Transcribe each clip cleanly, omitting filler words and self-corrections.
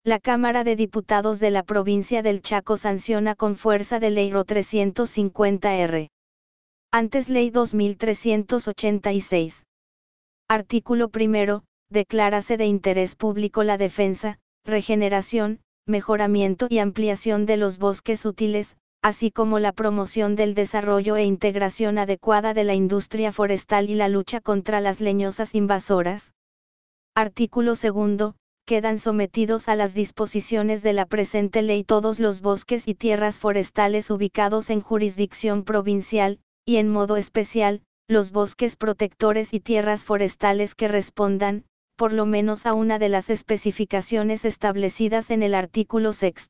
La Cámara de Diputados de la provincia del Chaco sanciona con fuerza de ley RO 350-R. Antes Ley 2386. Artículo 1. Declárase de interés público la defensa, regeneración, mejoramiento y ampliación de los bosques útiles, así como la promoción del desarrollo e integración adecuada de la industria forestal y la lucha contra las leñosas invasoras. Artículo 2. Quedan sometidos a las disposiciones de la presente ley todos los bosques y tierras forestales ubicados en jurisdicción provincial, y en modo especial, los bosques protectores y tierras forestales que respondan, por lo menos a una de las especificaciones establecidas en el artículo 6.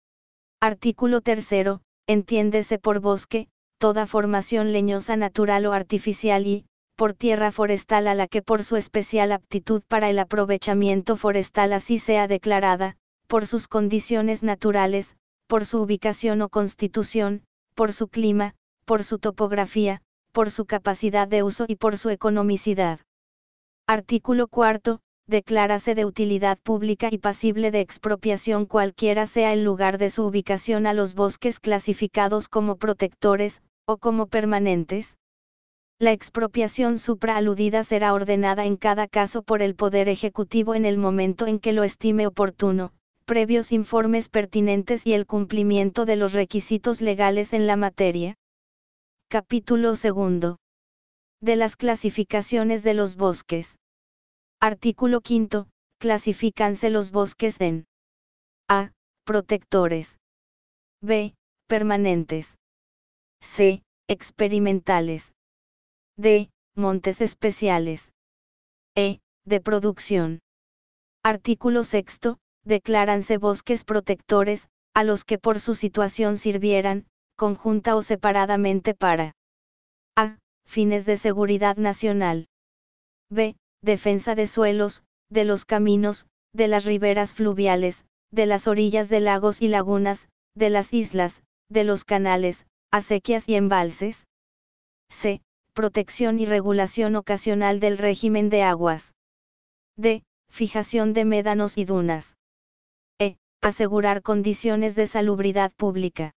Artículo 3. Entiéndese por bosque, toda formación leñosa natural o artificial y, por tierra forestal a la que por su especial aptitud para el aprovechamiento forestal así sea declarada, por sus condiciones naturales, por su ubicación o constitución, por su clima, por su topografía, por su capacidad de uso y por su economicidad. Artículo 4. Declárase de utilidad pública y pasible de expropiación cualquiera sea el lugar de su ubicación a los bosques clasificados como protectores, o como permanentes. La expropiación supraaludida será ordenada en cada caso por el Poder Ejecutivo en el momento en que lo estime oportuno, previos informes pertinentes y el cumplimiento de los requisitos legales en la materia. Capítulo 2. De las clasificaciones de los bosques. Artículo 5. Clasifícanse los bosques en A. Protectores. B. Permanentes. C. Experimentales. D. Montes especiales. E. De producción. Artículo 6. Decláranse bosques protectores, a los que por su situación sirvieran, conjunta o separadamente para A. Fines de seguridad nacional. B. Defensa de suelos, de los caminos, de las riberas fluviales, de las orillas de lagos y lagunas, de las islas, de los canales, acequias y embalses. C. Protección y regulación ocasional del régimen de aguas. D. Fijación de médanos y dunas. E. Asegurar condiciones de salubridad pública.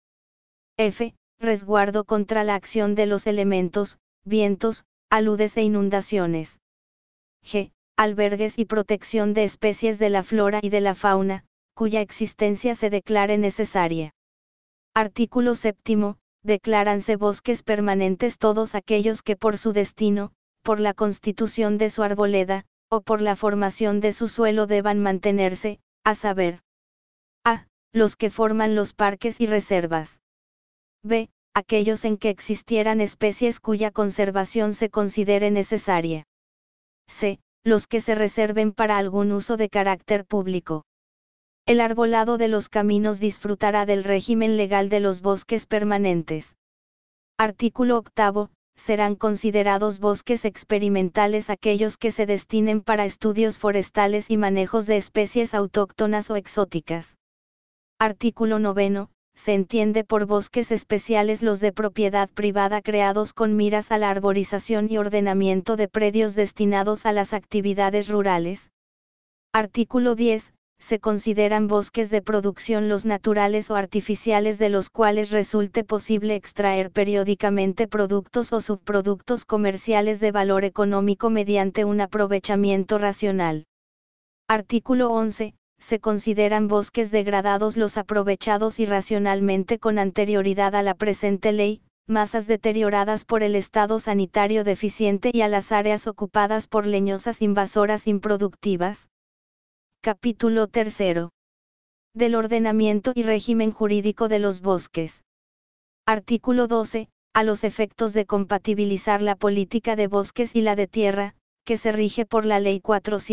F. Resguardo contra la acción de los elementos, vientos, aludes e inundaciones. G. Albergues y protección de especies de la flora y de la fauna, cuya existencia se declare necesaria. Artículo 7. Decláranse bosques permanentes todos aquellos que por su destino, por la constitución de su arboleda, o por la formación de su suelo deban mantenerse, a saber. A. Los que forman los parques y reservas. B. Aquellos en que existieran especies cuya conservación se considere necesaria. C. Los que se reserven para algún uso de carácter público. El arbolado de los caminos disfrutará del régimen legal de los bosques permanentes. Artículo 8. Serán considerados bosques experimentales aquellos que se destinen para estudios forestales y manejos de especies autóctonas o exóticas. Artículo 9. Se entiende por bosques especiales los de propiedad privada creados con miras a la arborización y ordenamiento de predios destinados a las actividades rurales. Artículo 10. Se consideran bosques de producción los naturales o artificiales de los cuales resulte posible extraer periódicamente productos o subproductos comerciales de valor económico mediante un aprovechamiento racional. Artículo 11. Se consideran bosques degradados los aprovechados irracionalmente con anterioridad a la presente ley, masas deterioradas por el estado sanitario deficiente y a las áreas ocupadas por leñosas invasoras improductivas. Capítulo 3. Del ordenamiento y régimen jurídico de los bosques. Artículo 12. A los efectos de compatibilizar la política de bosques y la de tierra, que se rige por la Ley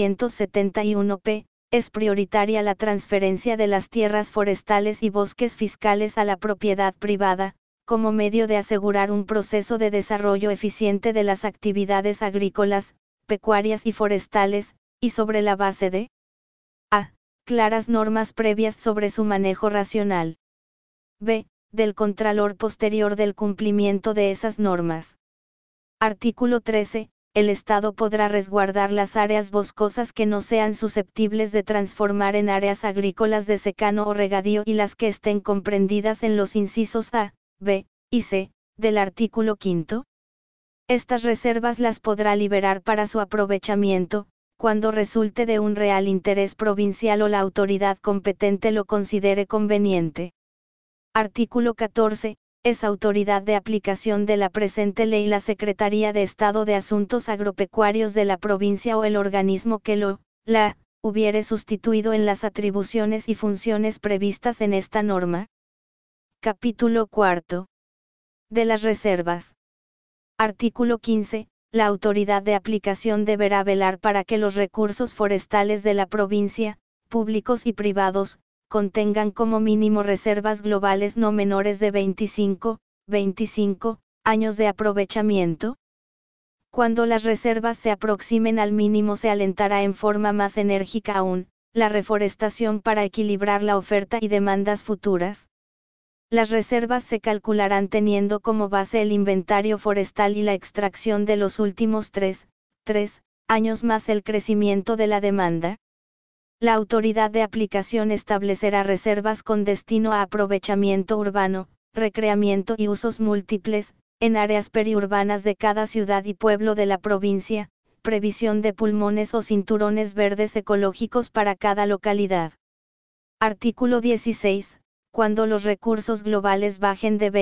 471-P, es prioritaria la transferencia de las tierras forestales y bosques fiscales a la propiedad privada, como medio de asegurar un proceso de desarrollo eficiente de las actividades agrícolas, pecuarias y forestales, y sobre la base de A. Claras normas previas sobre su manejo racional. B. Del contralor posterior del cumplimiento de esas normas. Artículo 13. el Estado podrá resguardar las áreas boscosas que no sean susceptibles de transformar en áreas agrícolas de secano o regadío y las que estén comprendidas en los incisos A, B y C del artículo 5. Estas reservas las podrá liberar para su aprovechamiento, cuando resulte de un real interés provincial o la autoridad competente lo considere conveniente. Artículo 14. Es autoridad de aplicación de la presente ley la Secretaría de Estado de Asuntos Agropecuarios de la provincia o el organismo que la hubiere sustituido en las atribuciones y funciones previstas en esta norma. Capítulo 4. De las reservas. Artículo 15. La autoridad de aplicación deberá velar para que los recursos forestales de la provincia, públicos y privados, contengan como mínimo reservas globales no menores de 25 años de aprovechamiento. Cuando las reservas se aproximen al mínimo se alentará en forma más enérgica aún, la reforestación para equilibrar la oferta y demandas futuras. Las reservas se calcularán teniendo como base el inventario forestal y la extracción de los últimos 3 años más el crecimiento de la demanda. La autoridad de aplicación establecerá reservas con destino a aprovechamiento urbano, recreamiento y usos múltiples, en áreas periurbanas de cada ciudad y pueblo de la provincia, previsión de pulmones o cinturones verdes ecológicos para cada localidad. Artículo 16. Cuando los recursos globales bajen de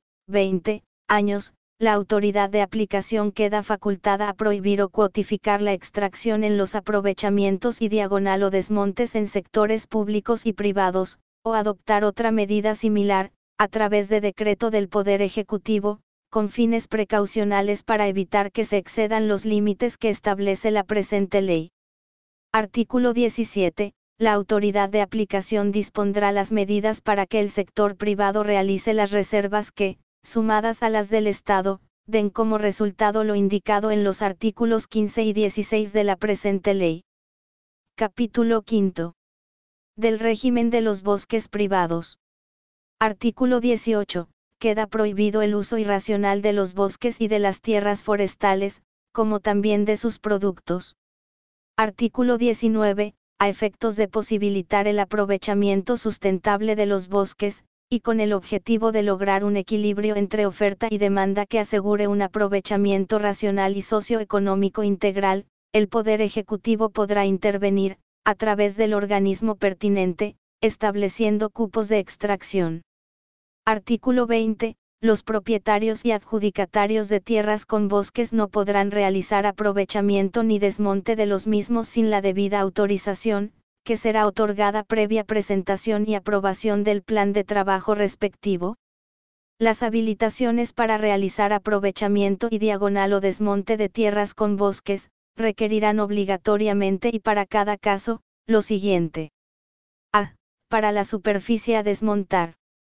20 años, la autoridad de aplicación queda facultada a prohibir o cuotificar la extracción en los aprovechamientos y diagonal o desmontes en sectores públicos y privados, o adoptar otra medida similar, a través de decreto del Poder Ejecutivo, con fines precaucionales para evitar que se excedan los límites que establece la presente ley. Artículo 17. La autoridad de aplicación dispondrá las medidas para que el sector privado realice las reservas que, sumadas a las del Estado, den como resultado lo indicado en los artículos 15 y 16 de la presente ley. Capítulo 5. Del régimen de los bosques privados. Artículo 18. Queda prohibido el uso irracional de los bosques y de las tierras forestales, como también de sus productos. Artículo 19. A efectos de posibilitar el aprovechamiento sustentable de los bosques, y con el objetivo de lograr un equilibrio entre oferta y demanda que asegure un aprovechamiento racional y socioeconómico integral, el Poder Ejecutivo podrá intervenir, a través del organismo pertinente, estableciendo cupos de extracción. Artículo 20. Los propietarios y adjudicatarios de tierras con bosques no podrán realizar aprovechamiento ni desmonte de los mismos sin la debida autorización, que será otorgada previa presentación y aprobación del plan de trabajo respectivo. Las habilitaciones para realizar aprovechamiento y diagonal o desmonte de tierras con bosques, requerirán obligatoriamente y para cada caso, lo siguiente. A. Para la superficie a desmontar.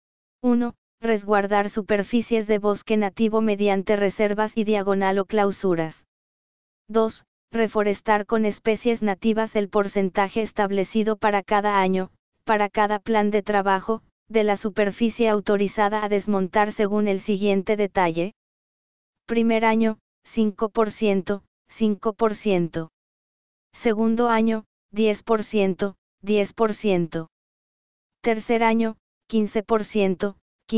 1. Resguardar superficies de bosque nativo mediante reservas y diagonal o clausuras. 2. Reforestar con especies nativas el porcentaje establecido para cada año, para cada plan de trabajo, de la superficie autorizada a desmontar según el siguiente detalle. Primer año, 5%, 5%. Segundo año, 10%, 10%. Tercer año, 15%,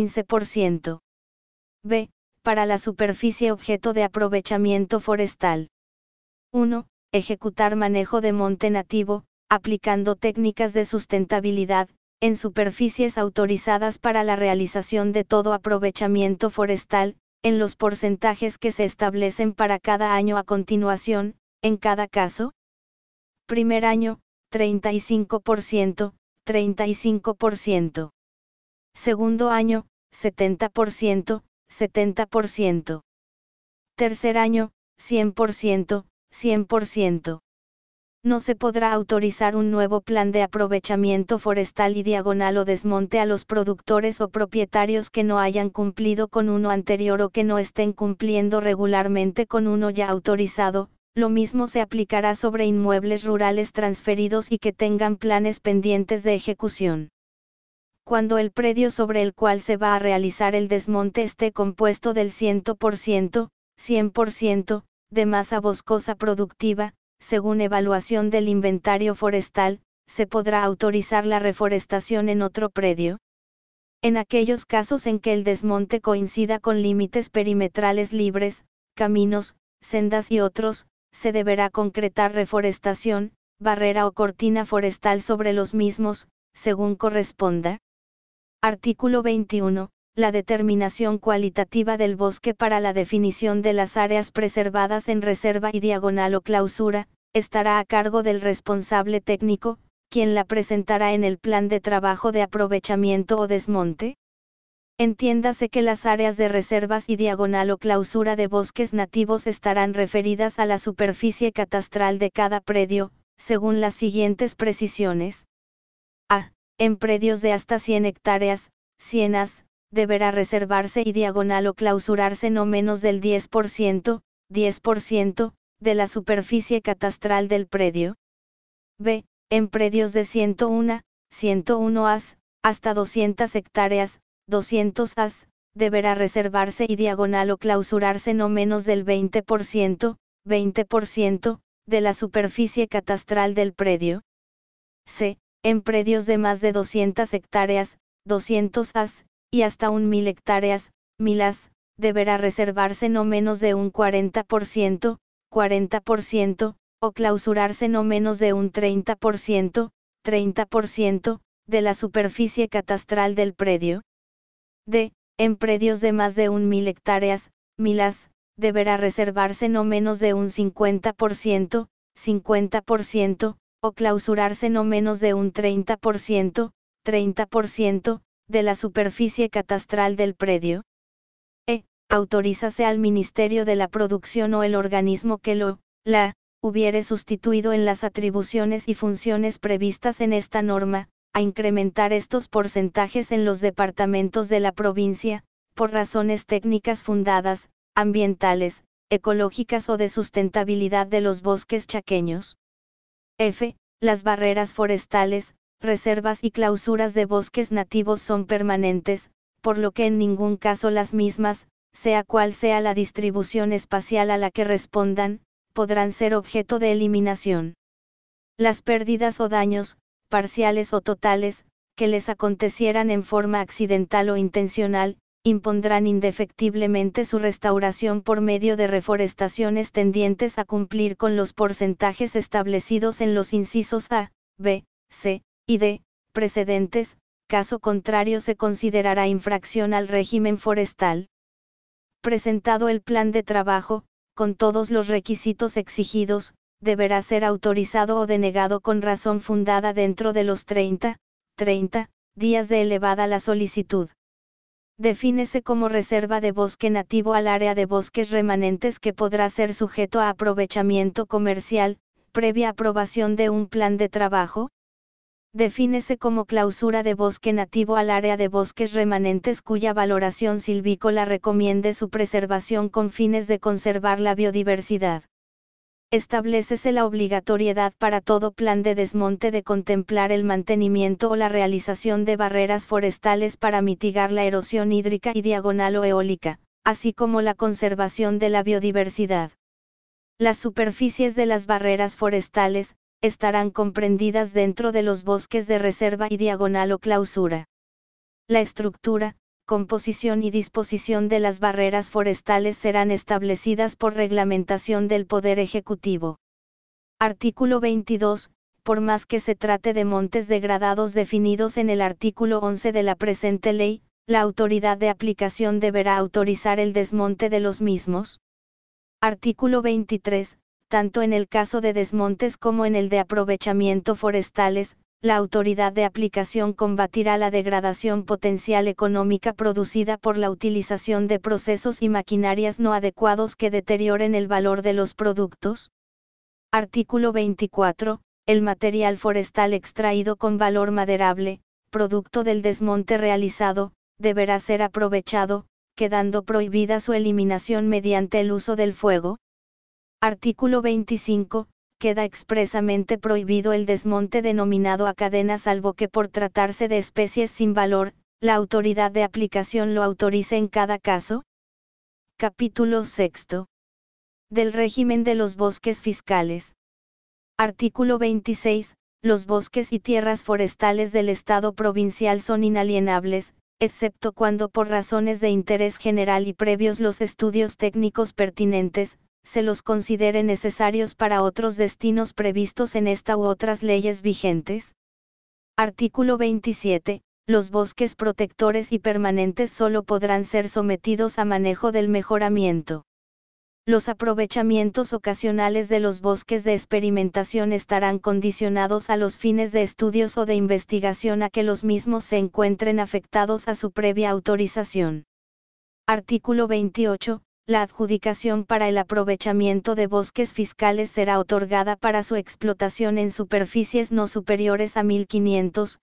15%. B. Para la superficie objeto de aprovechamiento forestal. 1. Ejecutar manejo de monte nativo, aplicando técnicas de sustentabilidad, en superficies autorizadas para la realización de todo aprovechamiento forestal, en los porcentajes que se establecen para cada año a continuación, en cada caso. Primer año, 35%, 35%. Segundo año, 70%, 70%. Tercer año, 100%, 100%. No se podrá autorizar un nuevo plan de aprovechamiento forestal y diagonal o desmonte a los productores o propietarios que no hayan cumplido con uno anterior o que no estén cumpliendo regularmente con uno ya autorizado. Lo mismo se aplicará sobre inmuebles rurales transferidos y que tengan planes pendientes de ejecución. Cuando el predio sobre el cual se va a realizar el desmonte esté compuesto del 100%, 100%, de masa boscosa productiva, según evaluación del inventario forestal, se podrá autorizar la reforestación en otro predio. En aquellos casos en que el desmonte coincida con límites perimetrales libres, caminos, sendas y otros, se deberá concretar reforestación, barrera o cortina forestal sobre los mismos, según corresponda. Artículo 21. La determinación cualitativa del bosque para la definición de las áreas preservadas en reserva y diagonal o clausura, estará a cargo del responsable técnico, quien la presentará en el plan de trabajo de aprovechamiento o desmonte. Entiéndase que las áreas de reservas y diagonal o clausura de bosques nativos estarán referidas a la superficie catastral de cada predio, según las siguientes precisiones. A. En predios de hasta 100 hectáreas, 100 as, deberá reservarse y diagonal o clausurarse no menos del 10%, 10%, de la superficie catastral del predio. B. En predios de 101 as, hasta 200 hectáreas, 200 as, deberá reservarse y diagonal o clausurarse no menos del 20%, 20%, de la superficie catastral del predio. C. En predios de más de 200 hectáreas, 200 as, y hasta 1000 hectáreas, 1000 as, deberá reservarse no menos de un 40%, 40%, o clausurarse no menos de un 30%, 30%, de la superficie catastral del predio. D. En predios de más de 1000 hectáreas, 1000 as, deberá reservarse no menos de un 50%, 50%, o clausurarse no menos de un 30%, 30%, de la superficie catastral del predio. E. Autorízase al Ministerio de la Producción o el organismo que la hubiere sustituido en las atribuciones y funciones previstas en esta norma, a incrementar estos porcentajes en los departamentos de la provincia, por razones técnicas fundadas, ambientales, ecológicas o de sustentabilidad de los bosques chaqueños. F. Las barreras forestales, reservas y clausuras de bosques nativos son permanentes, por lo que en ningún caso las mismas, sea cual sea la distribución espacial a la que respondan, podrán ser objeto de eliminación. Las pérdidas o daños, parciales o totales, que les acontecieran en forma accidental o intencional, impondrán indefectiblemente su restauración por medio de reforestaciones tendientes a cumplir con los porcentajes establecidos en los incisos A, B, C, y D, precedentes, caso contrario se considerará infracción al régimen forestal. Presentado el plan de trabajo, con todos los requisitos exigidos, deberá ser autorizado o denegado con razón fundada dentro de los 30 días de elevada la solicitud. Defínese como reserva de bosque nativo al área de bosques remanentes que podrá ser sujeto a aprovechamiento comercial, previa aprobación de un plan de trabajo. Defínese como clausura de bosque nativo al área de bosques remanentes cuya valoración silvícola recomiende su preservación con fines de conservar la biodiversidad. Establécese la obligatoriedad para todo plan de desmonte de contemplar el mantenimiento o la realización de barreras forestales para mitigar la erosión hídrica y diagonal o eólica, así como la conservación de la biodiversidad. Las superficies de las barreras forestales estarán comprendidas dentro de los bosques de reserva y diagonal o clausura. La estructura, composición y disposición de las barreras forestales serán establecidas por reglamentación del Poder Ejecutivo. Artículo 22. Por más que se trate de montes degradados definidos en el artículo 11 de la presente ley, la autoridad de aplicación deberá autorizar el desmonte de los mismos. Artículo 23. Tanto en el caso de desmontes como en el de aprovechamiento forestales, la autoridad de aplicación combatirá la degradación potencial económica producida por la utilización de procesos y maquinarias no adecuados que deterioren el valor de los productos. Artículo 24. El material forestal extraído con valor maderable, producto del desmonte realizado, deberá ser aprovechado, quedando prohibida su eliminación mediante el uso del fuego. Artículo 25. Queda expresamente prohibido el desmonte denominado a cadena salvo que por tratarse de especies sin valor, la autoridad de aplicación lo autorice en cada caso. Capítulo 6. Del régimen de los bosques fiscales. Artículo 26. Los bosques y tierras forestales del Estado provincial son inalienables, excepto cuando por razones de interés general y previos los estudios técnicos pertinentes, se los considere necesarios para otros destinos previstos en esta u otras leyes vigentes. Artículo 27. Los bosques protectores y permanentes solo podrán ser sometidos a manejo del mejoramiento. Los aprovechamientos ocasionales de los bosques de experimentación estarán condicionados a los fines de estudios o de investigación a que los mismos se encuentren afectados a su previa autorización. Artículo 28. La adjudicación para el aprovechamiento de bosques fiscales será otorgada para su explotación en superficies no superiores a 1500,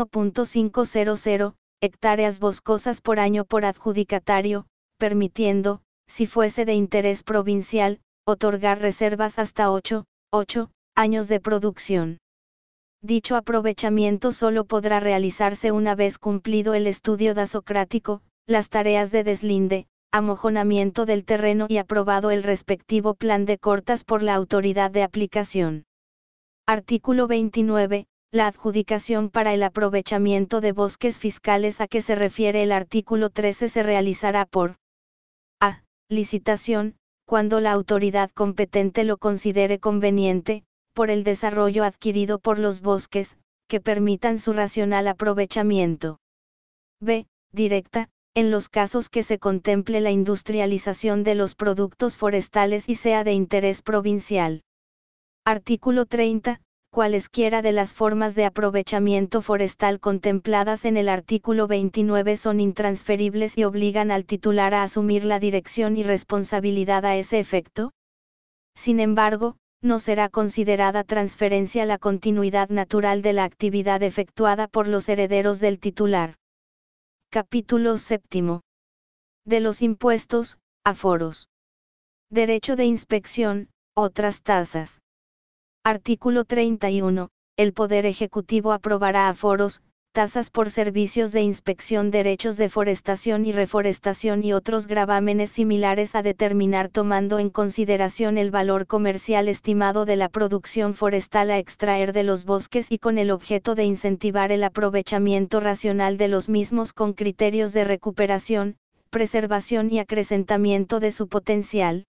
1.500 hectáreas boscosas por año por adjudicatario, permitiendo, si fuese de interés provincial, otorgar reservas hasta 8 años de producción. Dicho aprovechamiento solo podrá realizarse una vez cumplido el estudio dasocrático, las tareas de deslinde, amojonamiento del terreno y aprobado el respectivo plan de cortas por la autoridad de aplicación. Artículo 29. La adjudicación para el aprovechamiento de bosques fiscales a que se refiere el artículo 13 se realizará por a. Licitación, cuando la autoridad competente lo considere conveniente, por el desarrollo adquirido por los bosques, que permitan su racional aprovechamiento. B. Directa, en los casos que se contemple la industrialización de los productos forestales y sea de interés provincial. Artículo 30. Cualesquiera de las formas de aprovechamiento forestal contempladas en el artículo 29 son intransferibles y obligan al titular a asumir la dirección y responsabilidad a ese efecto. Sin embargo, no será considerada transferencia la continuidad natural de la actividad efectuada por los herederos del titular. Capítulo 7. De los impuestos, aforos. Derecho de inspección, otras tasas. Artículo 31. El Poder Ejecutivo aprobará aforos, tasas por servicios de inspección, derechos de forestación y reforestación y otros gravámenes similares a determinar tomando en consideración el valor comercial estimado de la producción forestal a extraer de los bosques y con el objeto de incentivar el aprovechamiento racional de los mismos con criterios de recuperación, preservación y acrecentamiento de su potencial.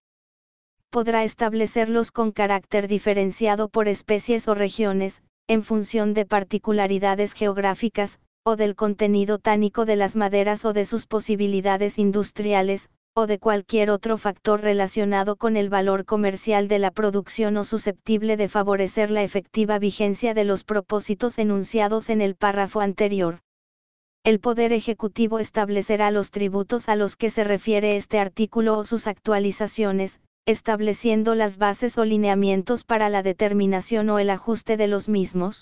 Podrá establecerlos con carácter diferenciado por especies o regiones, en función de particularidades geográficas, o del contenido tánico de las maderas o de sus posibilidades industriales, o de cualquier otro factor relacionado con el valor comercial de la producción o susceptible de favorecer la efectiva vigencia de los propósitos enunciados en el párrafo anterior. El Poder Ejecutivo establecerá los tributos a los que se refiere este artículo o sus actualizaciones, estableciendo las bases o lineamientos para la determinación o el ajuste de los mismos.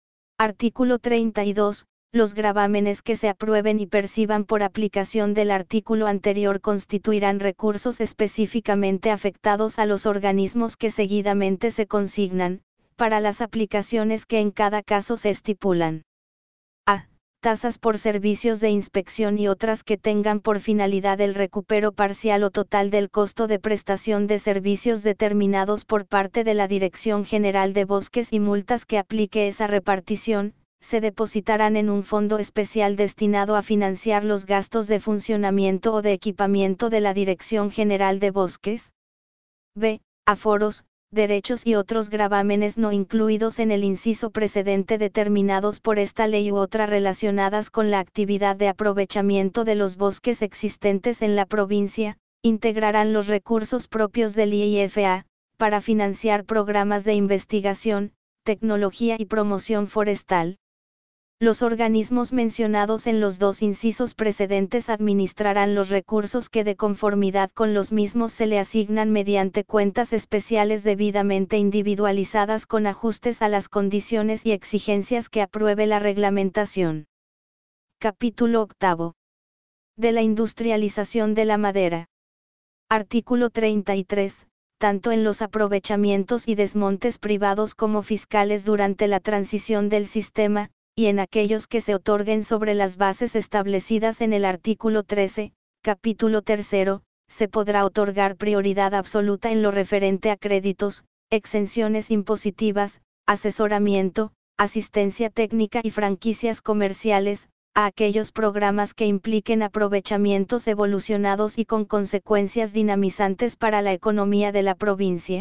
Artículo 32. Los gravámenes que se aprueben y perciban por aplicación del artículo anterior constituirán recursos específicamente afectados a los organismos que seguidamente se consignan, para las aplicaciones que en cada caso se estipulan. A. Tasas por servicios de inspección y otras que tengan por finalidad el recupero parcial o total del costo de prestación de servicios determinados por parte de la Dirección General de Bosques y multas que aplique esa repartición, se depositarán en un fondo especial destinado a financiar los gastos de funcionamiento o de equipamiento de la Dirección General de Bosques. B. Aforos, derechos y otros gravámenes no incluidos en el inciso precedente determinados por esta ley u otra relacionadas con la actividad de aprovechamiento de los bosques existentes en la provincia, integrarán los recursos propios del IIFA, para financiar programas de investigación, tecnología y promoción forestal. Los organismos mencionados en los dos incisos precedentes administrarán los recursos que de conformidad con los mismos se le asignan mediante cuentas especiales debidamente individualizadas con ajustes a las condiciones y exigencias que apruebe la reglamentación. Capítulo 8. De la industrialización de la madera. Artículo 33. Tanto en los aprovechamientos y desmontes privados como fiscales durante la transición del sistema, y en aquellos que se otorguen sobre las bases establecidas en el artículo 13, capítulo 3, se podrá otorgar prioridad absoluta en lo referente a créditos, exenciones impositivas, asesoramiento, asistencia técnica y franquicias comerciales, a aquellos programas que impliquen aprovechamientos evolucionados y con consecuencias dinamizantes para la economía de la provincia.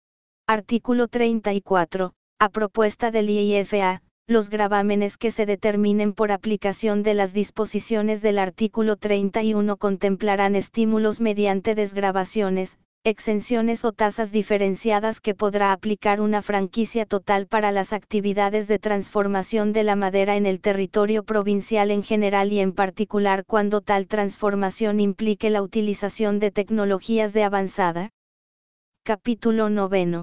Artículo 34. A propuesta del IIFA, los gravámenes que se determinen por aplicación de las disposiciones del artículo 31 contemplarán estímulos mediante desgravaciones, exenciones o tasas diferenciadas que podrá aplicar una franquicia total para las actividades de transformación de la madera en el territorio provincial en general y en particular cuando tal transformación implique la utilización de tecnologías de avanzada. Capítulo 9.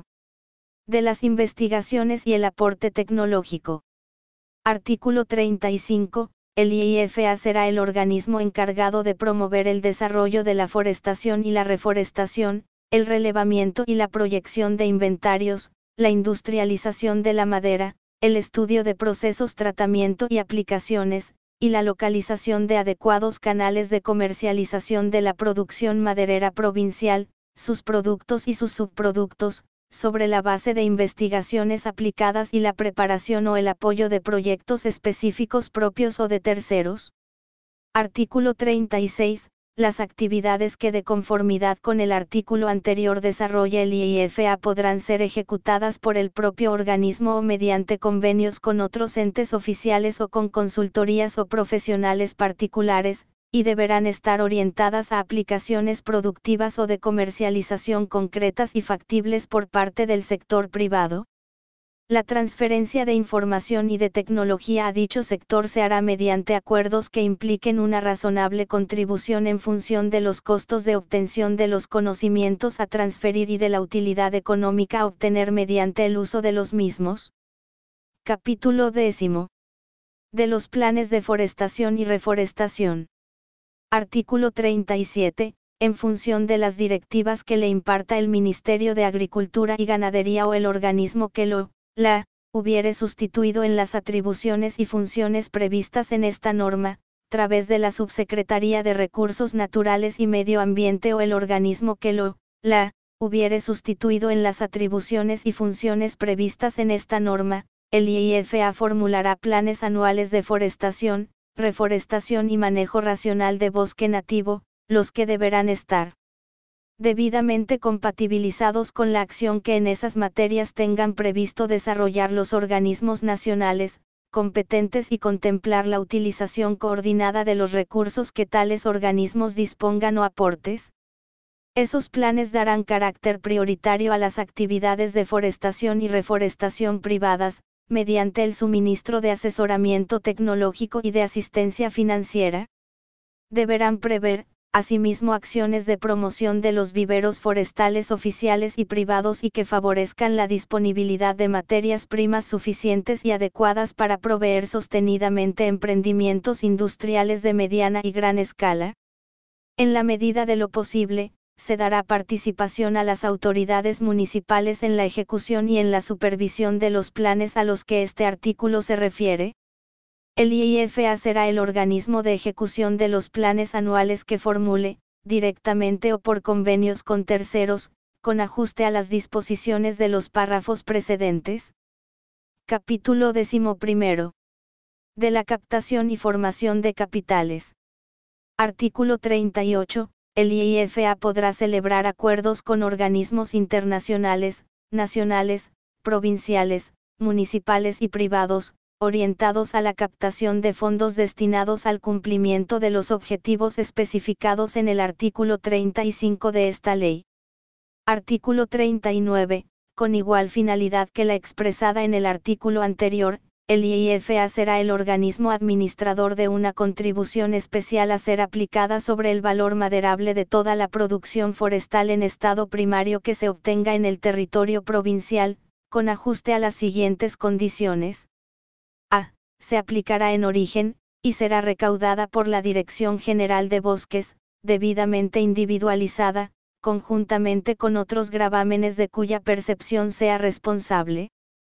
De las investigaciones y el aporte tecnológico. Artículo 35. El IIFA será el organismo encargado de promover el desarrollo de la forestación y la reforestación, el relevamiento y la proyección de inventarios, la industrialización de la madera, el estudio de procesos, tratamiento y aplicaciones, y la localización de adecuados canales de comercialización de la producción maderera provincial, sus productos y sus subproductos, sobre la base de investigaciones aplicadas y la preparación o el apoyo de proyectos específicos propios o de terceros. Artículo 36. Las actividades que de conformidad con el artículo anterior desarrolle el IIFA podrán ser ejecutadas por el propio organismo o mediante convenios con otros entes oficiales o con consultorías o profesionales particulares, y deberán estar orientadas a aplicaciones productivas o de comercialización concretas y factibles por parte del sector privado. La transferencia de información y de tecnología a dicho sector se hará mediante acuerdos que impliquen una razonable contribución en función de los costos de obtención de los conocimientos a transferir y de la utilidad económica a obtener mediante el uso de los mismos. Capítulo 10. De los planes de forestación y reforestación. Artículo 37. En función de las directivas que le imparta el Ministerio de Agricultura y Ganadería o el organismo que la hubiere sustituido en las atribuciones y funciones previstas en esta norma, través de la Subsecretaría de Recursos Naturales y Medio Ambiente o el organismo que la hubiere sustituido en las atribuciones y funciones previstas en esta norma, el IIFA formulará planes anuales de forestación, reforestación y manejo racional de bosque nativo, los que deberán estar debidamente compatibilizados con la acción que en esas materias tengan previsto desarrollar los organismos nacionales, competentes y contemplar la utilización coordinada de los recursos que tales organismos dispongan o aportes. Esos planes darán carácter prioritario a las actividades de forestación y reforestación privadas, mediante el suministro de asesoramiento tecnológico y de asistencia financiera. Deberán prever, asimismo, acciones de promoción de los viveros forestales oficiales y privados y que favorezcan la disponibilidad de materias primas suficientes y adecuadas para proveer sostenidamente emprendimientos industriales de mediana y gran escala. En la medida de lo posible, se dará participación a las autoridades municipales en la ejecución y en la supervisión de los planes a los que este artículo se refiere. El IIFA será el organismo de ejecución de los planes anuales que formule, directamente o por convenios con terceros, con ajuste a las disposiciones de los párrafos precedentes. Capítulo 11. De la captación y formación de capitales. Artículo 38. El IIFA podrá celebrar acuerdos con organismos internacionales, nacionales, provinciales, municipales y privados, orientados a la captación de fondos destinados al cumplimiento de los objetivos especificados en el artículo 35 de esta ley. Artículo 39. Con igual finalidad que la expresada en el artículo anterior, el IIFA será el organismo administrador de una contribución especial a ser aplicada sobre el valor maderable de toda la producción forestal en estado primario que se obtenga en el territorio provincial, con ajuste a las siguientes condiciones. A. Se aplicará en origen, y será recaudada por la Dirección General de Bosques, debidamente individualizada, conjuntamente con otros gravámenes de cuya percepción sea responsable.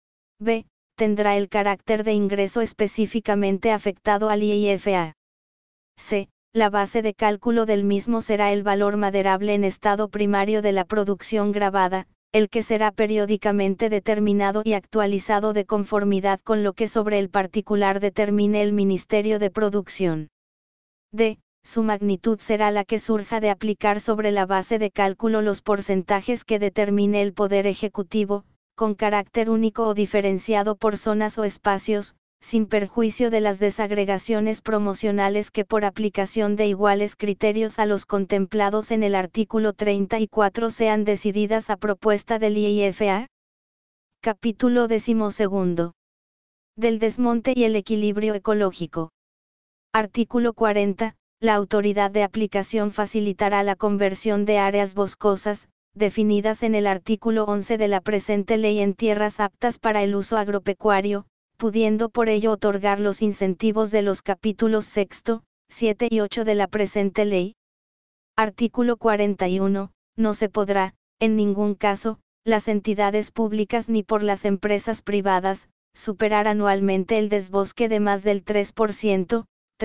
B. Tendrá el carácter de ingreso específicamente afectado al IIFA. C. la base de cálculo del mismo será el valor maderable en estado primario de la producción gravada, el que será periódicamente determinado y actualizado de conformidad con lo que sobre el particular determine el Ministerio de Producción. D. Su magnitud será la que surja de aplicar sobre la base de cálculo los porcentajes que determine el Poder Ejecutivo, con carácter único o diferenciado por zonas o espacios, sin perjuicio de las desagregaciones promocionales que por aplicación de iguales criterios a los contemplados en el artículo 34 sean decididas a propuesta del IIFA. Capítulo 12. Del desmonte y el equilibrio ecológico. Artículo 40. La autoridad de aplicación facilitará la conversión de áreas boscosas, definidas en el artículo 11 de la presente ley en tierras aptas para el uso agropecuario, pudiendo por ello otorgar los incentivos de los capítulos 6, 7 y 8 de la presente ley. Artículo 41. No se podrá, en ningún caso, las entidades públicas ni por las empresas privadas, superar anualmente el desbosque de más del 3%,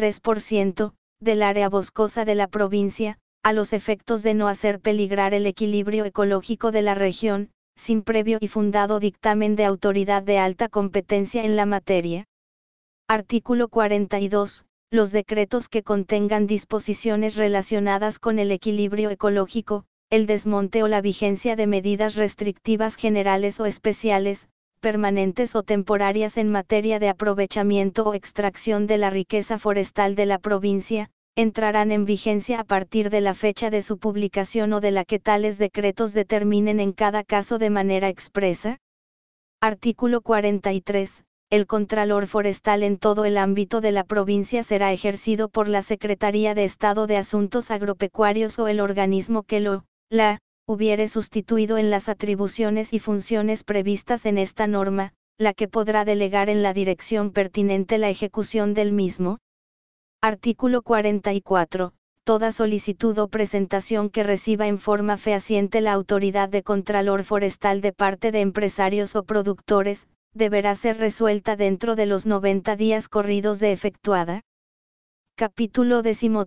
del área boscosa de la provincia, a los efectos de no hacer peligrar el equilibrio ecológico de la región, sin previo y fundado dictamen de autoridad de alta competencia en la materia. Artículo 42. Los decretos que contengan disposiciones relacionadas con el equilibrio ecológico, el desmonte o la vigencia de medidas restrictivas generales o especiales, permanentes o temporarias en materia de aprovechamiento o extracción de la riqueza forestal de la provincia, entrarán en vigencia a partir de la fecha de su publicación o de la que tales decretos determinen en cada caso de manera expresa. Artículo 43. El Contralor Forestal en todo el ámbito de la provincia será ejercido por la Secretaría de Estado de Asuntos Agropecuarios o el organismo que hubiere sustituido en las atribuciones y funciones previstas en esta norma, la que podrá delegar en la dirección pertinente la ejecución del mismo. Artículo 44. Toda solicitud o presentación que reciba en forma fehaciente la autoridad de Contralor Forestal de parte de empresarios o productores, deberá ser resuelta dentro de los 90 días corridos de efectuada. Capítulo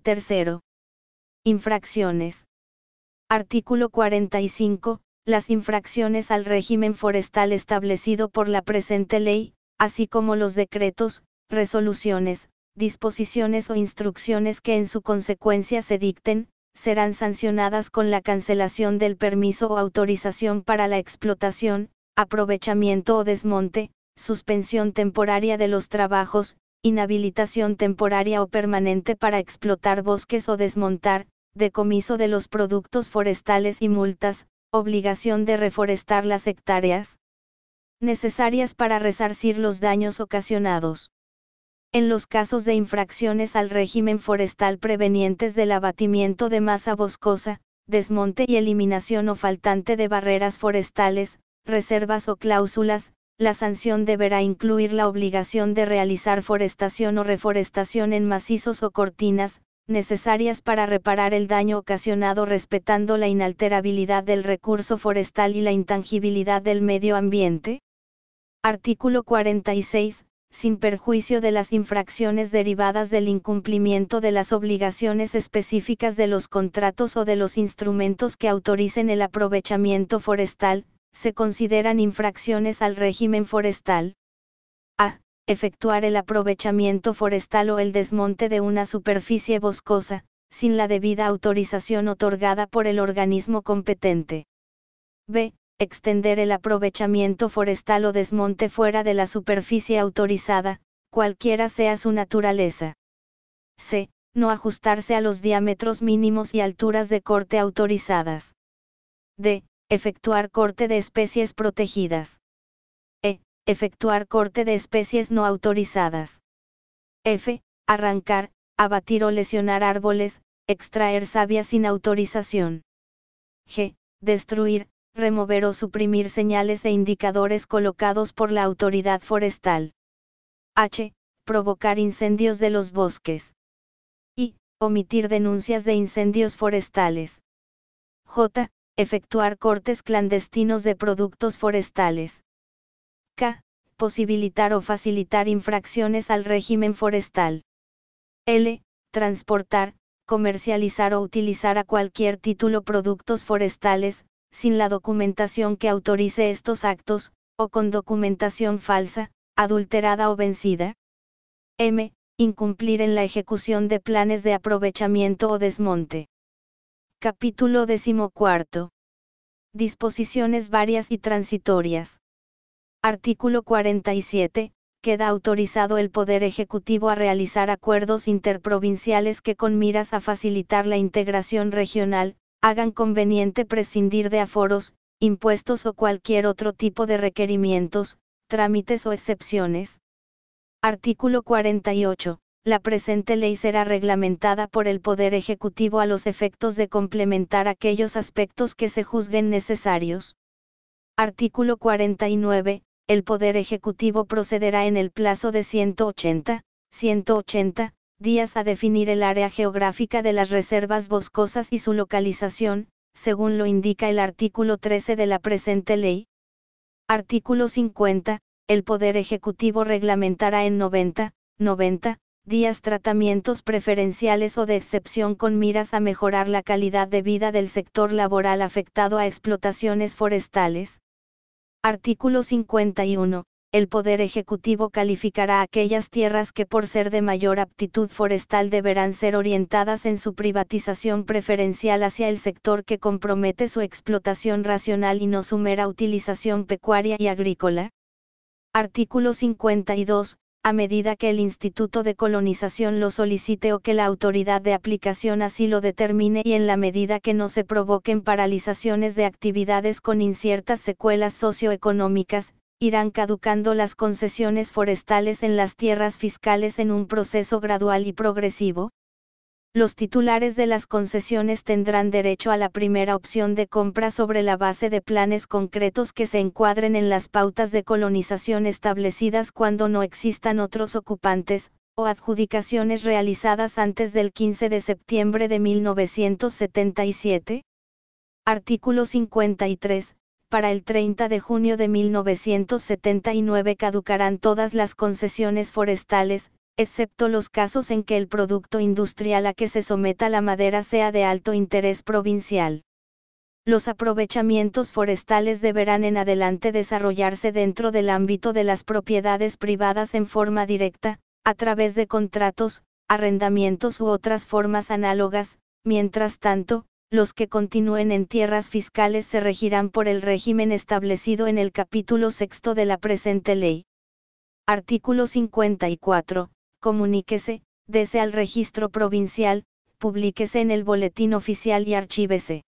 13. Infracciones. Artículo 45. Las infracciones al régimen forestal establecido por la presente ley, así como los decretos, resoluciones, disposiciones o instrucciones que en su consecuencia se dicten, serán sancionadas con la cancelación del permiso o autorización para la explotación, aprovechamiento o desmonte, suspensión temporaria de los trabajos, inhabilitación temporaria o permanente para explotar bosques o desmontar, decomiso de los productos forestales y multas, obligación de reforestar las hectáreas necesarias para resarcir los daños ocasionados. En los casos de infracciones al régimen forestal prevenientes del abatimiento de masa boscosa, desmonte y eliminación o faltante de barreras forestales, reservas o cláusulas, la sanción deberá incluir la obligación de realizar forestación o reforestación en macizos o cortinas, necesarias para reparar el daño ocasionado respetando la inalterabilidad del recurso forestal y la intangibilidad del medio ambiente. Artículo 46. Sin perjuicio de las infracciones derivadas del incumplimiento de las obligaciones específicas de los contratos o de los instrumentos que autoricen el aprovechamiento forestal, se consideran infracciones al régimen forestal. A. Efectuar el aprovechamiento forestal o el desmonte de una superficie boscosa, sin la debida autorización otorgada por el organismo competente. B. Extender el aprovechamiento forestal o desmonte fuera de la superficie autorizada, cualquiera sea su naturaleza. C. No ajustarse a los diámetros mínimos y alturas de corte autorizadas. D. Efectuar corte de especies protegidas. E. Efectuar corte de especies no autorizadas. F. Arrancar, abatir o lesionar árboles, extraer savia sin autorización. G. Destruir, remover o suprimir señales e indicadores colocados por la autoridad forestal. H. Provocar incendios de los bosques. I. Omitir denuncias de incendios forestales. J. Efectuar cortes clandestinos de productos forestales. K. Posibilitar o facilitar infracciones al régimen forestal. L. Transportar, comercializar o utilizar a cualquier título productos forestales, sin la documentación que autorice estos actos, o con documentación falsa, adulterada o vencida. M. Incumplir en la ejecución de planes de aprovechamiento o desmonte. Capítulo 14. Disposiciones varias y transitorias. Artículo 47. Queda autorizado el Poder Ejecutivo a realizar acuerdos interprovinciales que con miras a facilitar la integración regional, hagan conveniente prescindir de aforos, impuestos o cualquier otro tipo de requerimientos, trámites o excepciones. Artículo 48. La presente ley será reglamentada por el Poder Ejecutivo a los efectos de complementar aquellos aspectos que se juzguen necesarios. Artículo 49. El Poder Ejecutivo procederá en el plazo de 180 días a definir el área geográfica de las reservas boscosas y su localización, según lo indica el artículo 13 de la presente ley. Artículo 50. El Poder Ejecutivo reglamentará en 90 días tratamientos preferenciales o de excepción con miras a mejorar la calidad de vida del sector laboral afectado a explotaciones forestales. Artículo 51. El Poder Ejecutivo calificará aquellas tierras que por ser de mayor aptitud forestal deberán ser orientadas en su privatización preferencial hacia el sector que compromete su explotación racional y no su mera utilización pecuaria y agrícola. Artículo 52. A medida que el Instituto de Colonización lo solicite o que la autoridad de aplicación así lo determine y en la medida que no se provoquen paralizaciones de actividades con inciertas secuelas socioeconómicas, irán caducando las concesiones forestales en las tierras fiscales en un proceso gradual y progresivo. Los titulares de las concesiones tendrán derecho a la primera opción de compra sobre la base de planes concretos que se encuadren en las pautas de colonización establecidas cuando no existan otros ocupantes, o adjudicaciones realizadas antes del 15 de septiembre de 1977. Artículo 53. Para el 30 de junio de 1979 caducarán todas las concesiones forestales, excepto los casos en que el producto industrial a que se someta la madera sea de alto interés provincial. Los aprovechamientos forestales deberán en adelante desarrollarse dentro del ámbito de las propiedades privadas en forma directa, a través de contratos, arrendamientos u otras formas análogas. Mientras tanto, los que continúen en tierras fiscales se regirán por el régimen establecido en el capítulo 6 de la presente ley. Artículo 54. Comuníquese, dese al registro provincial, publíquese en el boletín oficial y archívese.